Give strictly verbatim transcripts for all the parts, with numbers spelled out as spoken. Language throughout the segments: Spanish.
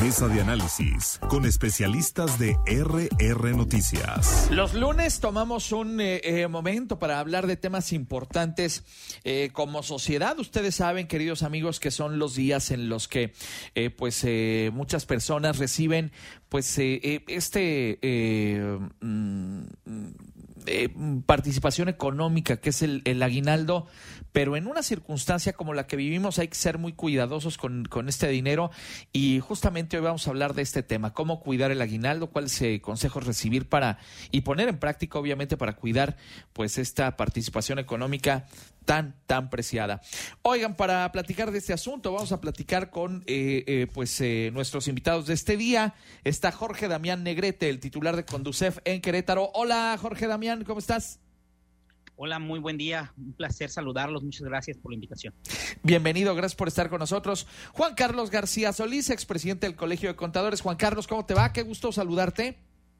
Mesa de análisis con especialistas de R R Noticias. Los lunes tomamos un eh, eh, momento para hablar de temas importantes eh, como sociedad. Ustedes saben, queridos amigos, que son los días en los que eh, pues eh, muchas personas reciben pues eh, eh, este eh, mm, eh, participación económica que es el, el aguinaldo, pero en una circunstancia como la que vivimos hay que ser muy cuidadosos con, con este dinero, y justamente hoy vamos a hablar de este tema: cómo cuidar el aguinaldo, cuáles eh, consejos recibir para y poner en práctica, obviamente, para cuidar pues esta participación económica tan, tan preciada. Oigan, para platicar de este asunto, vamos a platicar con eh, eh, pues eh, nuestros invitados de este día. Está Jorge Damián Negrete, el titular de Conducef en Querétaro. Hola, Jorge Damián, ¿cómo estás? Hola, muy buen día. Un placer saludarlos. Muchas gracias por la invitación. Bienvenido, gracias por estar con nosotros. Juan Carlos García Solís, expresidente del Colegio de Contadores. Juan Carlos, ¿cómo te va? Qué gusto saludarte.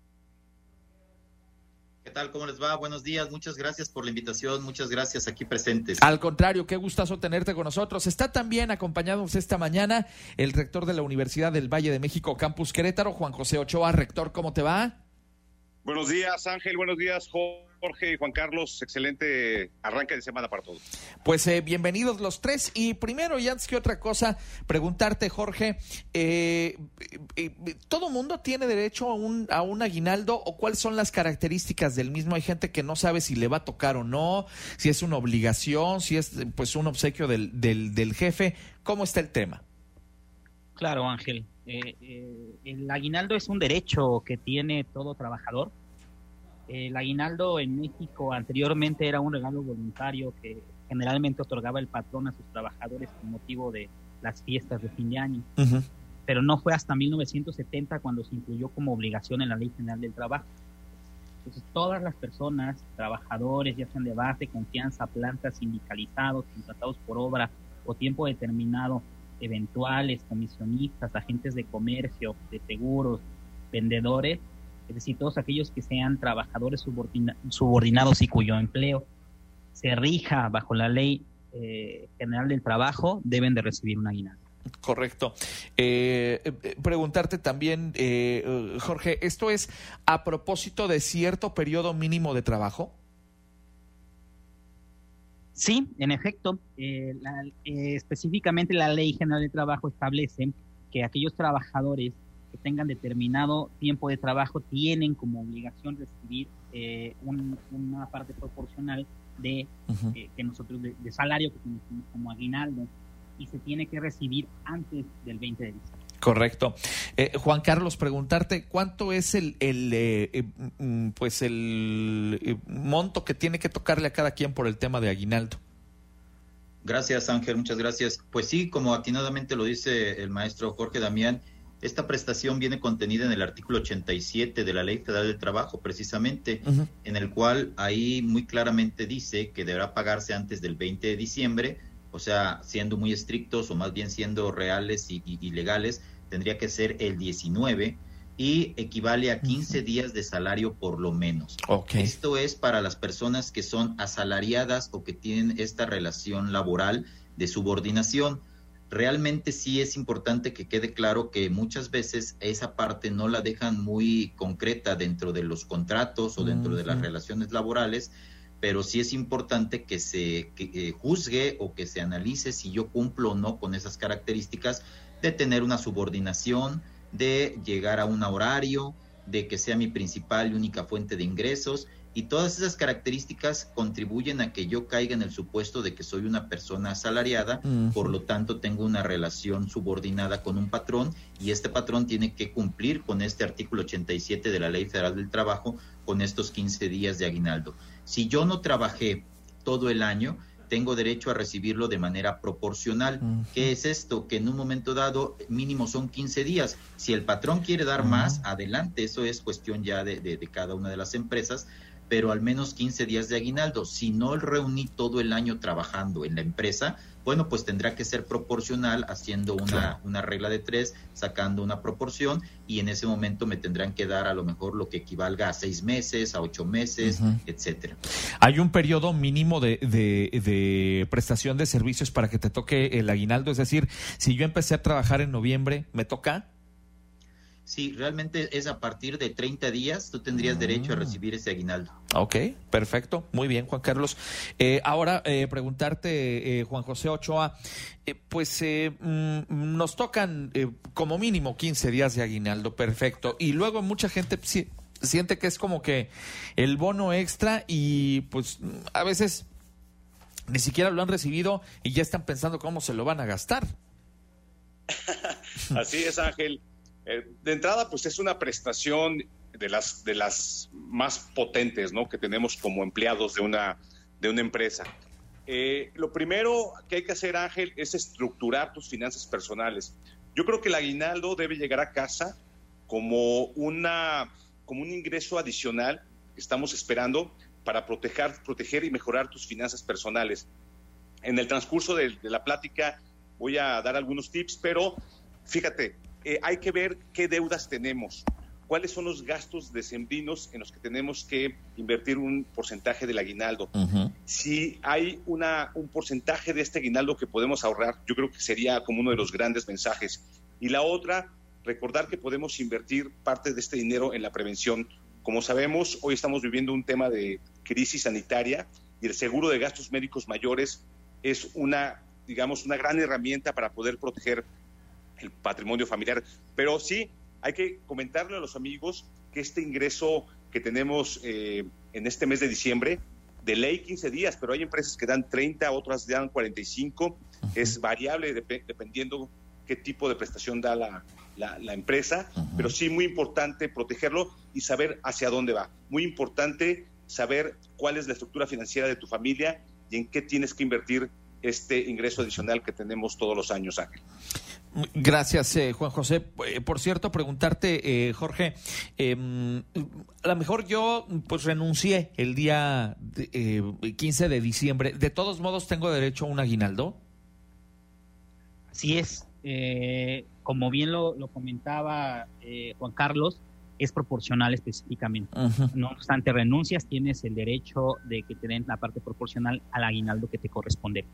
¿Qué tal? ¿Cómo les va? Buenos días. Muchas gracias por la invitación. Muchas gracias aquí presentes. Al contrario, qué gustazo tenerte con nosotros. Está también acompañándonos esta mañana el rector de la Universidad del Valle de México, Campus Querétaro, Juan José Ochoa. Rector, ¿cómo te va? Buenos días, Ángel. Buenos días, Jorge y Juan Carlos. Excelente arranque de semana para todos. Pues eh, bienvenidos los tres. Y primero, y antes que otra cosa, preguntarte, Jorge, eh, eh, ¿todo mundo tiene derecho a un, a un aguinaldo, o cuáles son las características del mismo? Hay gente que no sabe si le va a tocar o no, si es una obligación, si es pues un obsequio del, del, del jefe. ¿Cómo está el tema? Claro, Ángel. Eh, eh, el aguinaldo es un derecho que tiene todo trabajador. El aguinaldo en México anteriormente era un regalo voluntario que generalmente otorgaba el patrón a sus trabajadores con motivo de las fiestas de fin de año. Uh-huh. Pero no fue hasta mil novecientos setenta cuando se incluyó como obligación en la Ley General del Trabajo. Entonces, todas las personas, trabajadores, ya sean de base, confianza, plantas, sindicalizados, contratados por obra o tiempo determinado, eventuales, comisionistas, agentes de comercio, de seguros, vendedores, es decir, todos aquellos que sean trabajadores subordina- subordinados y cuyo empleo se rija bajo la Ley eh, General del Trabajo, deben de recibir un aguinaldo. Correcto. Eh, eh, preguntarte también, eh, Jorge, ¿esto es a propósito de cierto periodo mínimo de trabajo? Sí, en efecto, eh, la, eh, específicamente la Ley General de Trabajo establece que aquellos trabajadores que tengan determinado tiempo de trabajo tienen como obligación recibir eh, un, una parte proporcional de, uh-huh. eh, que nosotros de, de salario que conocemos como aguinaldo, y se tiene que recibir antes del veinte de diciembre. Correcto. Eh, Juan Carlos, preguntarte cuánto es el, el eh, eh, pues el eh, monto que tiene que tocarle a cada quien por el tema de aguinaldo. Gracias, Ángel, muchas gracias. Pues sí, como atinadamente lo dice el maestro Jorge Damián, esta prestación viene contenida en el artículo ochenta y siete de la Ley Federal del Trabajo, precisamente, uh-huh. en el cual ahí muy claramente dice que deberá pagarse antes del veinte de diciembre, o sea, siendo muy estrictos o más bien siendo reales y, y, y legales, tendría que ser el diecinueve, y equivale a quince días de salario por lo menos. Okay. Esto es para las personas que son asalariadas o que tienen esta relación laboral de subordinación. Realmente sí es importante que quede claro que muchas veces esa parte no la dejan muy concreta dentro de los contratos o dentro uh-huh. de las relaciones laborales, pero sí es importante que se que, eh, juzgue o que se analice si yo cumplo o no con esas características de tener una subordinación, de llegar a un horario, de que sea mi principal y única fuente de ingresos, y todas esas características contribuyen a que yo caiga en el supuesto de que soy una persona asalariada, uh-huh. por lo tanto tengo una relación subordinada con un patrón, y este patrón tiene que cumplir con este artículo ochenta y siete de la Ley Federal del Trabajo con estos quince días de aguinaldo. Si yo no trabajé todo el año, tengo derecho a recibirlo de manera proporcional. Uh-huh. ¿Qué es esto? Que en un momento dado mínimo son quince días. Si el patrón quiere dar uh-huh. más, adelante, eso es cuestión ya de, de, de cada una de las empresas, pero al menos quince días de aguinaldo. Si no reuní todo el año trabajando en la empresa, bueno, pues tendrá que ser proporcional, haciendo una, claro. una regla de tres, sacando una proporción, y en ese momento me tendrán que dar a lo mejor lo que equivalga a seis meses, a ocho meses, uh-huh. etcétera. ¿Hay un periodo mínimo de, de, de prestación de servicios para que te toque el aguinaldo? Es decir, si yo empecé a trabajar en noviembre, ¿me toca? Sí, realmente es a partir de treinta días, tú tendrías mm. derecho a recibir ese aguinaldo. Ok, perfecto, muy bien, Juan Carlos. Eh, ahora, eh, preguntarte, eh, Juan José Ochoa, eh, pues eh, mm, nos tocan eh, como mínimo quince días de aguinaldo, perfecto, y luego mucha gente sí, siente que es como que el bono extra y pues a veces ni siquiera lo han recibido y ya están pensando cómo se lo van a gastar. Así es, Ángel. Eh, de entrada, pues es una prestación de las de las más potentes, ¿no?, que tenemos como empleados de una de una empresa. Eh, lo primero que hay que hacer, Ángel, es estructurar tus finanzas personales. Yo creo que el aguinaldo debe llegar a casa como una como un ingreso adicional que estamos esperando para proteger proteger y mejorar tus finanzas personales. En el transcurso de, de la plática voy a dar algunos tips, pero fíjate, eh, hay que ver qué deudas tenemos, cuáles son los gastos decembrinos en los que tenemos que invertir un porcentaje del aguinaldo. Uh-huh. Si hay una, un porcentaje de este aguinaldo que podemos ahorrar, yo creo que sería como uno de los grandes mensajes. Y la otra, recordar que podemos invertir parte de este dinero en la prevención. Como sabemos, hoy estamos viviendo un tema de crisis sanitaria y el seguro de gastos médicos mayores es una, digamos, una gran herramienta para poder proteger el patrimonio familiar. Pero sí, hay que comentarle a los amigos que este ingreso que tenemos eh, en este mes de diciembre, de ley quince días, pero hay empresas que dan treinta, otras dan cuarenta y cinco, uh-huh. Es variable dep- dependiendo qué tipo de prestación da la, la, la empresa, uh-huh. Pero sí muy importante protegerlo y saber hacia dónde va. Muy importante saber cuál es la estructura financiera de tu familia y en qué tienes que invertir este ingreso adicional que tenemos todos los años, Ángel. Gracias, eh, Juan José. Eh, por cierto, preguntarte, eh, Jorge, eh, a lo mejor yo pues renuncié el día de, eh, quince de diciembre. ¿De todos modos tengo derecho a un aguinaldo? Así es. Eh, como bien lo, lo comentaba eh, Juan Carlos, es proporcional específicamente. Uh-huh. No obstante renuncias, tienes el derecho de que te den la parte proporcional al aguinaldo que te corresponde.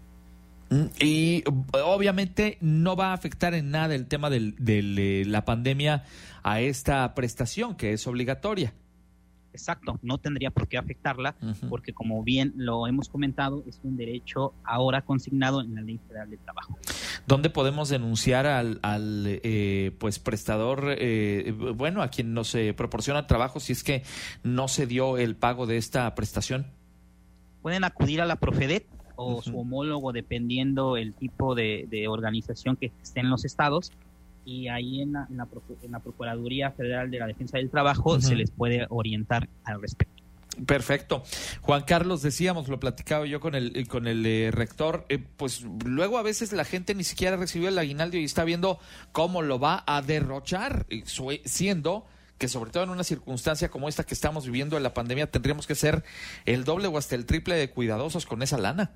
Y obviamente no va a afectar en nada el tema de del, la pandemia a esta prestación que es obligatoria. Exacto, no tendría por qué afectarla, uh-huh. Porque como bien lo hemos comentado, es un derecho ahora consignado en la Ley Federal del Trabajo. ¿Dónde podemos denunciar al, al eh, pues prestador, eh, bueno, a quien nos eh, proporciona trabajo si es que no se dio el pago de esta prestación? Pueden acudir a la Profedet o uh-huh. su homólogo, dependiendo el tipo de, de organización que esté en los estados, y ahí en la, en la, en la Procuraduría Federal de la Defensa del Trabajo uh-huh. se les puede orientar al respecto. Perfecto. Juan Carlos, decíamos, lo platicaba yo con el con el eh, rector, eh, pues luego a veces la gente ni siquiera recibió el aguinaldo y está viendo cómo lo va a derrochar, siendo que sobre todo en una circunstancia como esta que estamos viviendo en la pandemia tendríamos que ser el doble o hasta el triple de cuidadosos con esa lana.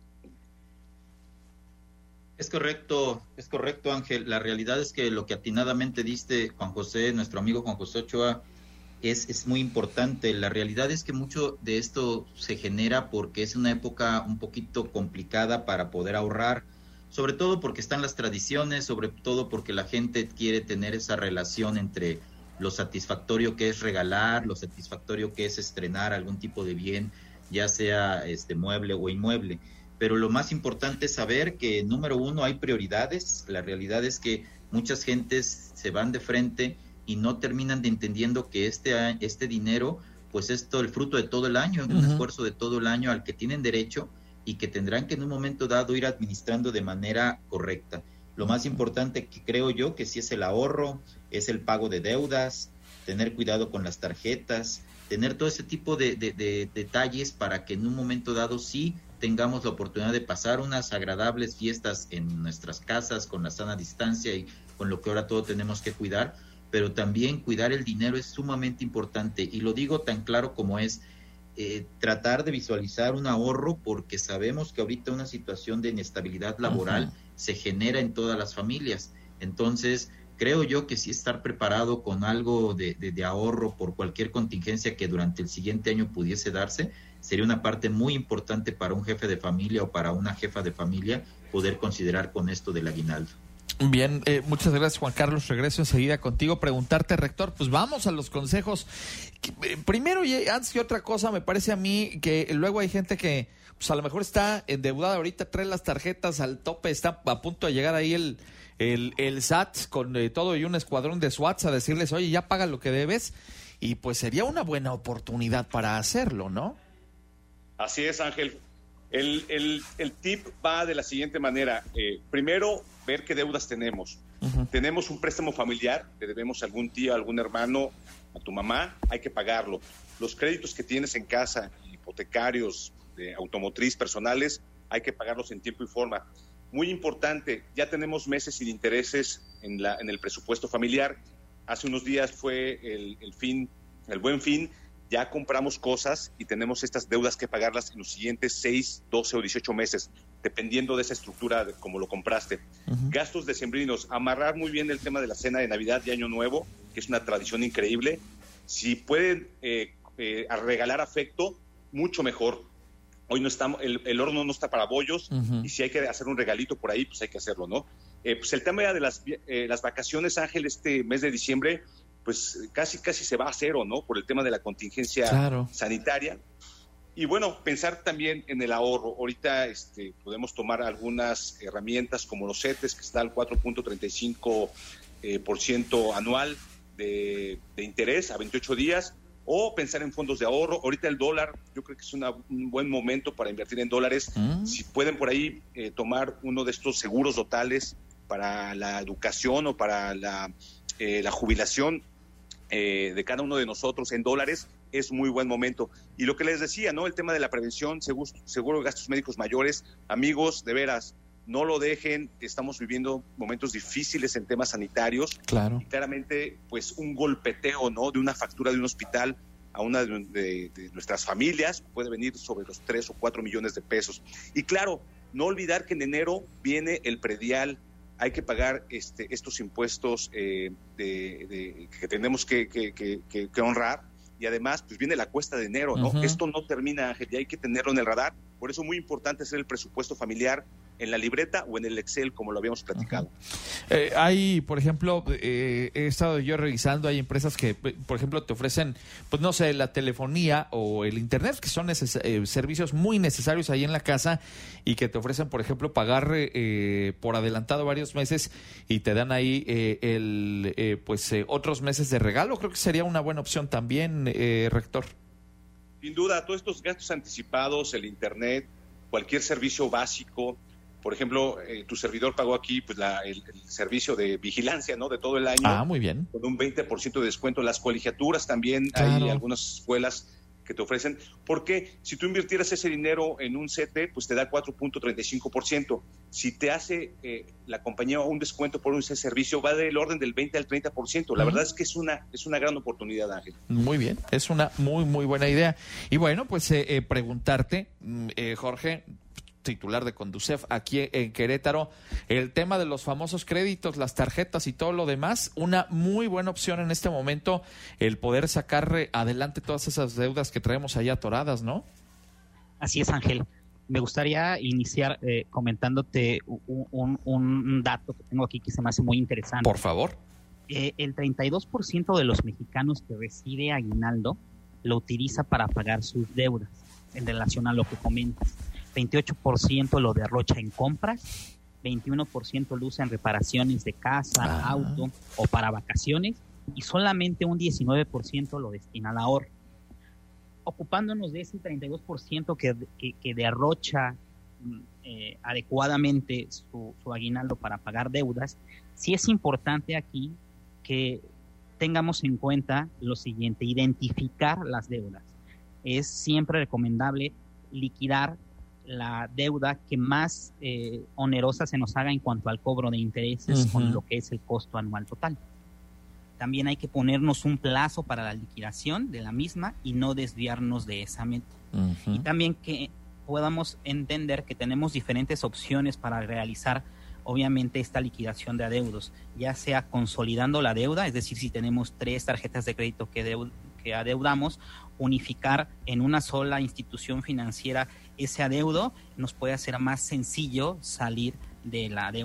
Es correcto, es correcto, Ángel. La realidad es que lo que atinadamente diste, Juan José, nuestro amigo Juan José Ochoa, es, es muy importante. La realidad es que mucho de esto se genera porque es una época un poquito complicada para poder ahorrar, sobre todo porque están las tradiciones, sobre todo porque la gente quiere tener esa relación entre lo satisfactorio que es regalar, lo satisfactorio que es estrenar algún tipo de bien, ya sea este mueble o inmueble. Pero lo más importante es saber que, número uno, hay prioridades. La realidad es que muchas gentes se van de frente y no terminan de entendiendo que este, este dinero, pues es todo el fruto de todo el año, uh-huh. un esfuerzo de todo el año al que tienen derecho y que tendrán que en un momento dado ir administrando de manera correcta. Lo más importante que creo yo que sí es el ahorro, es el pago de deudas, tener cuidado con las tarjetas, tener todo ese tipo de, de, de detalles para que en un momento dado sí tengamos la oportunidad de pasar unas agradables fiestas en nuestras casas con la sana distancia y con lo que ahora todo tenemos que cuidar, pero también cuidar el dinero es sumamente importante, y lo digo tan claro como es, eh, tratar de visualizar un ahorro, porque sabemos que ahorita una situación de inestabilidad laboral uh-huh. se genera en todas las familias. Entonces creo yo que sí estar preparado con algo de, de, de ahorro por cualquier contingencia que durante el siguiente año pudiese darse, sería una parte muy importante para un jefe de familia o para una jefa de familia poder considerar con esto del aguinaldo. Bien, eh, muchas gracias, Juan Carlos. Regreso enseguida contigo. Preguntarte, rector, pues vamos a los consejos. Primero y antes que otra cosa, me parece a mí que luego hay gente que pues a lo mejor está endeudada ahorita, trae las tarjetas al tope, está a punto de llegar ahí el, el, el S A T con eh, todo y un escuadrón de SWATs a decirles, oye, ya paga lo que debes, y pues sería una buena oportunidad para hacerlo, ¿no? Así es, Ángel. El, el, el tip va de la siguiente manera. Eh, primero, ver qué deudas tenemos. Uh-huh. Tenemos un préstamo familiar, le debemos a algún tío, a algún hermano, a tu mamá, hay que pagarlo. Los créditos que tienes en casa, hipotecarios, de automotriz, personales, hay que pagarlos en tiempo y forma. Muy importante, ya tenemos meses sin intereses en, la, en el presupuesto familiar. Hace unos días fue el, el fin, el Buen Fin. Ya compramos cosas y tenemos estas deudas que pagarlas en los siguientes seis, doce o dieciocho meses, dependiendo de esa estructura de cómo lo compraste. Uh-huh. Gastos decembrinos, amarrar muy bien el tema de la cena de Navidad y Año Nuevo, que es una tradición increíble. Si pueden eh, eh, regalar afecto, mucho mejor. Hoy no estamos, el, el horno no está para bollos, uh-huh. y si hay que hacer un regalito por ahí, pues hay que hacerlo, ¿no? Eh, pues el tema de las, eh, las vacaciones, Ángel, este mes de diciembre, pues casi casi se va a cero, ¿no? Por el tema de la contingencia claro. sanitaria. Y bueno, pensar también en el ahorro. Ahorita este, podemos tomar algunas herramientas como los CETES, que está al cuatro punto treinta y cinco por ciento anual de, de interés a veintiocho días, o pensar en fondos de ahorro. Ahorita el dólar, yo creo que es una, un buen momento para invertir en dólares. Mm. Si pueden por ahí eh, tomar uno de estos seguros totales para la educación o para la, eh, la jubilación, Eh, de cada uno de nosotros en dólares, es muy buen momento. Y lo que les decía, ¿no? El tema de la prevención, seguro, seguro de gastos médicos mayores, amigos, de veras, no lo dejen. Estamos viviendo momentos difíciles en temas sanitarios. Claro. Y claramente, pues un golpeteo, ¿no? De una factura de un hospital a una de, de, de nuestras familias puede venir sobre los tres o cuatro millones de pesos. Y claro, no olvidar que en enero viene el predial. Hay que pagar este, estos impuestos eh, de, de, que tenemos que, que, que, que honrar, y además pues viene la cuesta de enero, ¿no? Uh-huh. Esto no termina, Ángel, y hay que tenerlo en el radar. Por eso es muy importante hacer el presupuesto familiar en la libreta o en el Excel, como lo habíamos platicado. Uh-huh. Eh, hay, por ejemplo, eh, he estado yo revisando, hay empresas que, por ejemplo, te ofrecen, pues no sé, la telefonía o el internet, que son neces- eh, servicios muy necesarios ahí en la casa, y que te ofrecen, por ejemplo, pagar eh, por adelantado varios meses, y te dan ahí eh, el eh, pues eh, otros meses de regalo. Creo que sería una buena opción también, eh, rector. Sin duda, todos estos gastos anticipados, el internet, cualquier servicio básico. Por ejemplo, eh, tu servidor pagó aquí pues la, el, el servicio de vigilancia, ¿no? De todo el año. Ah, muy bien. Con un veinte por ciento de descuento. Las colegiaturas también, claro. Hay algunas escuelas que te ofrecen. Porque si tú invirtieras ese dinero en un C T, pues te da cuatro punto treinta y cinco por ciento. Si te hace eh, la compañía un descuento por ese servicio, va del orden del veinte al treinta por ciento. La uh-huh. verdad es que es una, es una gran oportunidad, Ángel. Muy bien, es una muy, muy buena idea. Y bueno, pues eh, eh, preguntarte, eh, Jorge, titular de Conducef aquí en Querétaro, el tema de los famosos créditos, las tarjetas y todo lo demás, una muy buena opción en este momento, el poder sacar adelante todas esas deudas que traemos allá atoradas, ¿no? Así es, Ángel. Me gustaría iniciar eh, comentándote un, un, un dato que tengo aquí que se me hace muy interesante. Por favor. Eh, el treinta y dos por ciento de los mexicanos que recibe aguinaldo lo utiliza para pagar sus deudas, en relación a lo que comentas. veintiocho por ciento lo derrocha en compras, veintiuno por ciento lo usa en reparaciones de casa, ah. auto o para vacaciones, y solamente un diecinueve por ciento lo destina al ahorro. Ocupándonos de ese treinta y dos por ciento que, que, que derrocha eh, adecuadamente su, su aguinaldo para pagar deudas, sí es importante aquí que tengamos en cuenta lo siguiente: identificar las deudas. Es siempre recomendable liquidar la deuda que más eh, onerosa se nos haga en cuanto al cobro de intereses, uh-huh. con lo que es el costo anual total. También hay que ponernos un plazo para la liquidación de la misma y no desviarnos de esa meta. Uh-huh. Y también que podamos entender que tenemos diferentes opciones para realizar, obviamente, esta liquidación de adeudos, ya sea consolidando la deuda, es decir, si tenemos tres tarjetas de crédito que, deud- que adeudamos, unificar en una sola institución financiera ese adeudo nos puede hacer más sencillo salir de la deuda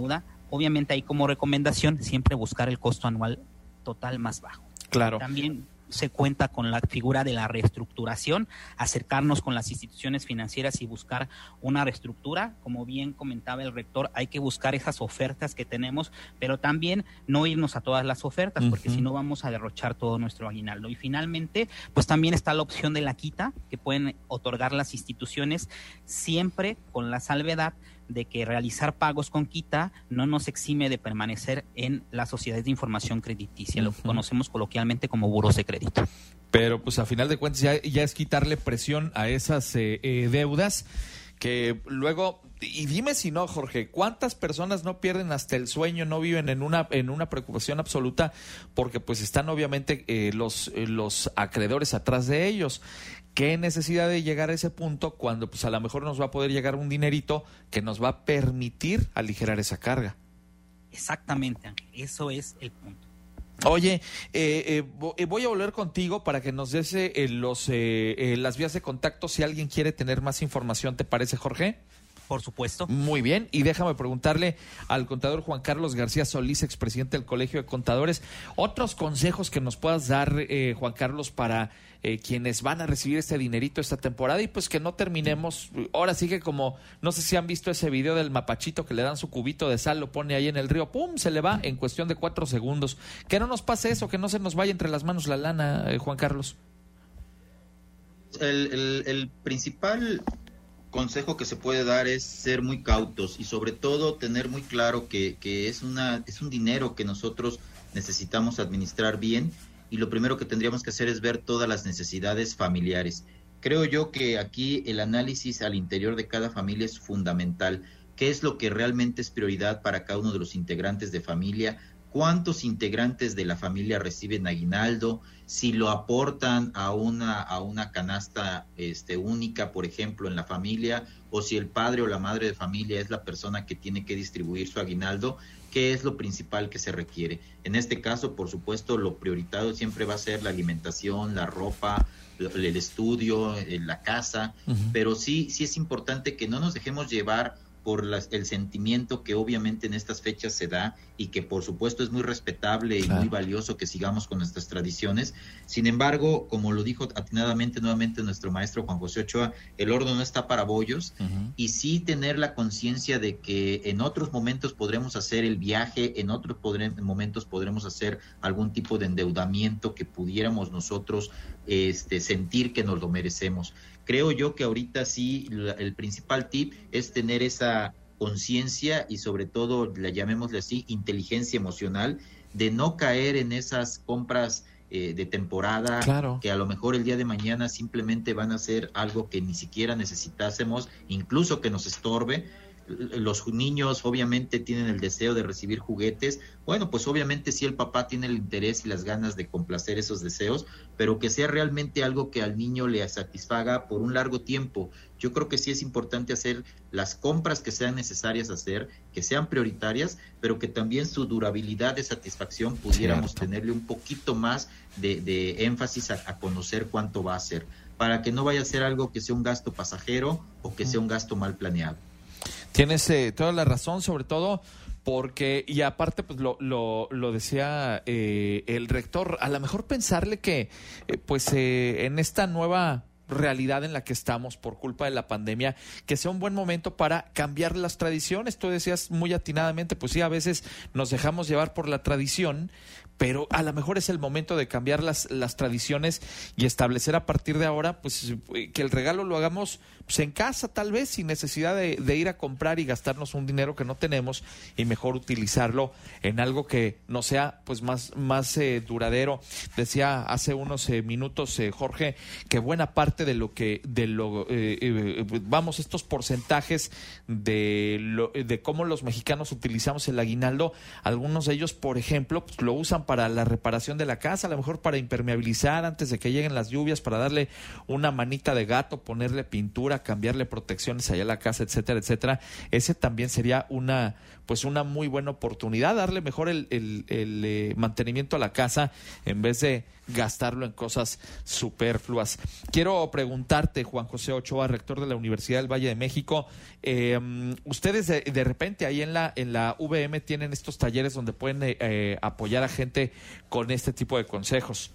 obviamente ahí como recomendación siempre buscar el costo anual total más bajo. Claro. También se cuenta con la figura de la reestructuración, acercarnos con las instituciones financieras y buscar una reestructura. Como bien comentaba el rector, hay que buscar esas ofertas que tenemos, pero también no irnos a todas las ofertas, porque uh-huh. si no vamos a derrochar todo nuestro aguinaldo. Y finalmente, pues también está la opción de la quita, que pueden otorgar las instituciones, siempre con la salvedad de que realizar pagos con quita no nos exime de permanecer en las sociedades de información crediticia, uh-huh. lo que conocemos coloquialmente como buros de crédito. Pero pues a final de cuentas ya, ya es quitarle presión a esas eh, eh, deudas que luego, y dime si no, Jorge, ¿cuántas personas no pierden hasta el sueño, no viven en una en una preocupación absoluta porque pues están obviamente eh, los, eh, los acreedores atrás de ellos? ¿Qué necesidad de llegar a ese punto cuando pues a lo mejor nos va a poder llegar un dinerito que nos va a permitir aligerar esa carga? Exactamente, Ángel, eso es el punto. Oye, eh, eh, voy a volver contigo para que nos des eh, los, eh, eh, las vías de contacto si alguien quiere tener más información, ¿te parece, Jorge? Por supuesto. Muy bien, y déjame preguntarle al contador Juan Carlos García Solís, expresidente del Colegio de Contadores, otros consejos que nos puedas dar, eh, Juan Carlos, para eh, quienes van a recibir este dinerito esta temporada y pues que no terminemos, ahora sí que como, no sé si han visto ese video del mapachito que le dan su cubito de sal, lo pone ahí en el río, pum, se le va en cuestión de cuatro segundos. Que no nos pase eso, que no se nos vaya entre las manos la lana, eh, Juan Carlos. El, el, el principal consejo que se puede dar es ser muy cautos y sobre todo tener muy claro que, que es una es un dinero que nosotros necesitamos administrar bien, y lo primero que tendríamos que hacer es ver todas las necesidades familiares. Creo yo que aquí el análisis al interior de cada familia es fundamental. ¿Qué es lo que realmente es prioridad para cada uno de los integrantes de familia? ¿Cuántos integrantes de la familia reciben aguinaldo? Si lo aportan a una a una canasta este, única, por ejemplo, en la familia, o si el padre o la madre de familia es la persona que tiene que distribuir su aguinaldo, ¿qué es lo principal que se requiere? En este caso, por supuesto, lo prioritario siempre va a ser la alimentación, la ropa, el estudio, la casa, uh-huh. pero sí, sí es importante que no nos dejemos llevar por las, el sentimiento que obviamente en estas fechas se da y que por supuesto es muy respetable y claro. muy valioso que sigamos con nuestras tradiciones. Sin embargo, como lo dijo atinadamente nuevamente nuestro maestro Juan José Ochoa, el horno no está para bollos, uh-huh. y sí tener la conciencia de que en otros momentos podremos hacer el viaje, en otros podré, momentos podremos hacer algún tipo de endeudamiento que pudiéramos nosotros este, sentir que nos lo merecemos. Creo yo que ahorita sí el principal tip es tener esa conciencia y sobre todo, la llamémosle así, inteligencia emocional, de no caer en esas compras eh, de temporada, claro. que a lo mejor el día de mañana simplemente van a ser algo que ni siquiera necesitásemos, incluso que nos estorbe. Los niños obviamente tienen el deseo de recibir juguetes. Bueno, pues obviamente sí, el papá tiene el interés y las ganas de complacer esos deseos, pero que sea realmente algo que al niño le satisfaga por un largo tiempo. Yo creo que sí es importante hacer las compras que sean necesarias hacer, que sean prioritarias, pero que también su durabilidad de satisfacción pudiéramos Cierto. tenerle un poquito más de, de énfasis a, a conocer cuánto va a ser, para que no vaya a ser algo que sea un gasto pasajero o que sea un gasto mal planeado. Tienes eh, toda la razón, sobre todo porque, y aparte pues lo, lo, lo decía eh, el rector, a lo mejor pensarle que eh, pues eh, en esta nueva realidad en la que estamos por culpa de la pandemia, que sea un buen momento para cambiar las tradiciones. Tú decías muy atinadamente, pues sí, a veces nos dejamos llevar por la tradición, pero a lo mejor es el momento de cambiar las, las tradiciones y establecer a partir de ahora pues que el regalo lo hagamos pues, en casa, tal vez, sin necesidad de, de ir a comprar y gastarnos un dinero que no tenemos, y mejor utilizarlo en algo que no sea pues más, más eh, duradero. Decía hace unos eh, minutos eh, Jorge que buena parte de lo que de lo eh, eh, vamos estos porcentajes de lo, de cómo los mexicanos utilizamos el aguinaldo, algunos de ellos por ejemplo pues, lo usan para la reparación de la casa, a lo mejor para impermeabilizar antes de que lleguen las lluvias, para darle una manita de gato, ponerle pintura, cambiarle protecciones allá a la casa, etcétera, etcétera. Ese también sería una pues una muy buena oportunidad, darle mejor el, el, el eh, mantenimiento a la casa en vez de gastarlo en cosas superfluas. Quiero quiero preguntarte, Juan José Ochoa, rector de la Universidad del Valle de México, eh, ustedes de, de repente ahí en la en la U V M tienen estos talleres donde pueden eh, apoyar a gente con este tipo de consejos.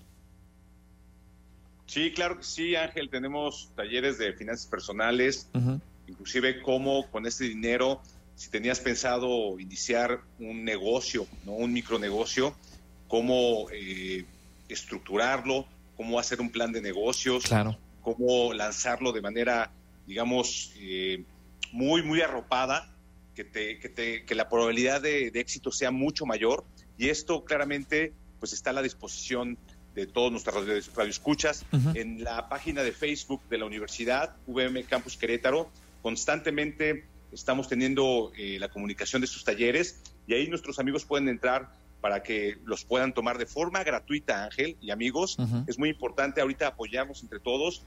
Sí, claro que sí, Ángel, tenemos talleres de finanzas personales, Uh-huh. inclusive cómo con este dinero, si tenías pensado iniciar un negocio, ¿no? Un micronegocio, cómo eh, estructurarlo, cómo hacer un plan de negocios, Claro. cómo lanzarlo de manera, digamos, eh, muy, muy arropada, que, te, que, te, que la probabilidad de, de éxito sea mucho mayor, y esto claramente pues está a la disposición de todos nuestros radio, radioescuchas. Uh-huh. En la página de Facebook de la Universidad, U V M Campus Querétaro, constantemente estamos teniendo eh, la comunicación de estos talleres, y ahí nuestros amigos pueden entrar para que los puedan tomar de forma gratuita, Ángel y amigos. Uh-huh. Es muy importante ahorita apoyarnos entre todos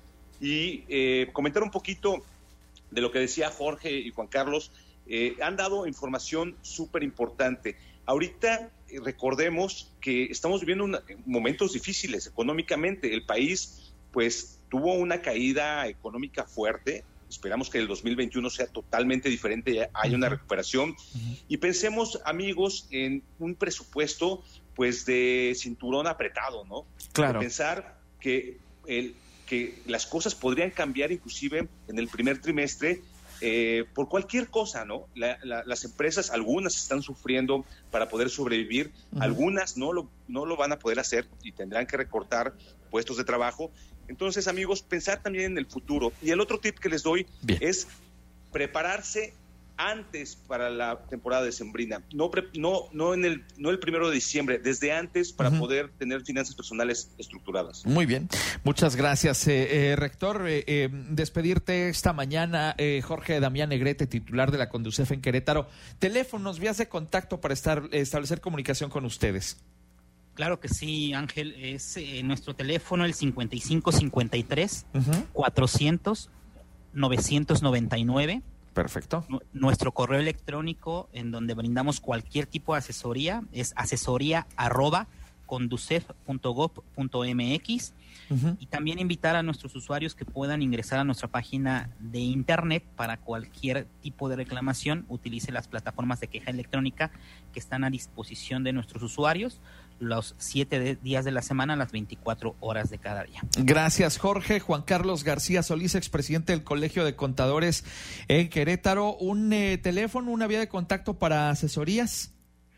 y eh, comentar un poquito de lo que decía Jorge y Juan Carlos. Eh, han dado información súper importante. Ahorita eh, recordemos que estamos viviendo una, momentos difíciles económicamente. El país pues tuvo una caída económica fuerte. Esperamos que el dos mil veintiuno sea totalmente diferente, haya una recuperación. Uh-huh. Y pensemos, amigos, en un presupuesto pues de cinturón apretado, ¿no? Claro. De pensar que, el, que las cosas podrían cambiar inclusive en el primer trimestre eh, por cualquier cosa, ¿no? La, la, las empresas, algunas están sufriendo para poder sobrevivir, uh-huh. algunas no lo, no lo van a poder hacer y tendrán que recortar puestos de trabajo. Entonces, amigos, pensar también en el futuro. Y el otro tip que les doy Bien. es prepararse antes para la temporada decembrina. No, pre, no, no, en el, no el primero de diciembre, desde antes para uh-huh. poder tener finanzas personales estructuradas. Muy bien, muchas gracias, eh, eh, rector. Eh, eh, despedirte esta mañana, eh, Jorge Damián Negrete, titular de la Conducef en Querétaro. Teléfonos, vías de contacto para estar, establecer comunicación con ustedes. Claro que sí, Ángel. Es eh, nuestro teléfono el cincuenta y cinco cincuenta y tres uh-huh. cuatrocientos novecientos noventa y nueve. Perfecto. N- nuestro correo electrónico en donde brindamos cualquier tipo de asesoría es asesoría arroba conducef punto gob punto mx. Uh-huh. Y también invitar a nuestros usuarios que puedan ingresar a nuestra página de internet para cualquier tipo de reclamación. Utilice las plataformas de queja electrónica que están a disposición de nuestros usuarios los siete de, días de la semana, las veinticuatro horas de cada día. Gracias, Jorge. Juan Carlos García Solís, expresidente del Colegio de Contadores en Querétaro. ¿Un eh, teléfono, una vía de contacto para asesorías?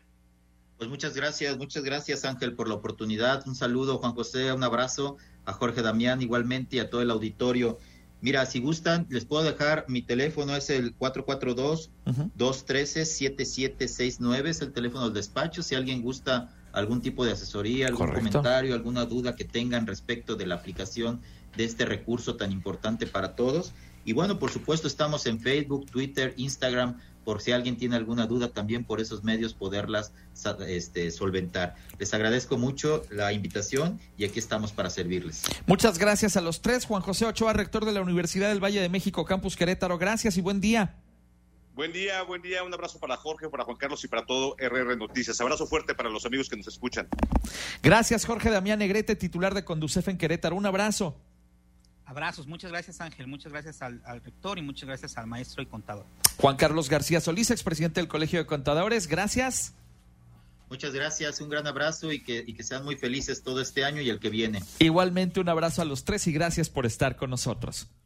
Pues muchas gracias, muchas gracias, Ángel, por la oportunidad. Un saludo, Juan José, un abrazo a Jorge Damián igualmente y a todo el auditorio. Mira, si gustan, les puedo dejar mi teléfono, es el cuatro cuatro dos, dos uno tres, siete siete seis nueve, es el teléfono del despacho. Si alguien gusta algún tipo de asesoría, algún Correcto. comentario, alguna duda que tengan respecto de la aplicación de este recurso tan importante para todos. Y bueno, por supuesto, estamos en Facebook, Twitter, Instagram, por si alguien tiene alguna duda, también por esos medios poderlas este, solventar. Les agradezco mucho la invitación y aquí estamos para servirles. Muchas gracias a los tres. Juan José Ochoa, rector de la Universidad del Valle de México, Campus Querétaro. Gracias y buen día. Buen día, buen día. Un abrazo para Jorge, para Juan Carlos y para todo R R Noticias. Abrazo fuerte para los amigos que nos escuchan. Gracias, Jorge Damián Negrete, titular de Conducef en Querétaro. Un abrazo. Abrazos, muchas gracias, Ángel, muchas gracias al, al rector y muchas gracias al maestro y contador. Juan Carlos García Solís, expresidente del Colegio de Contadores, gracias. Muchas gracias, un gran abrazo y que, y que sean muy felices todo este año y el que viene. Igualmente un abrazo a los tres y gracias por estar con nosotros.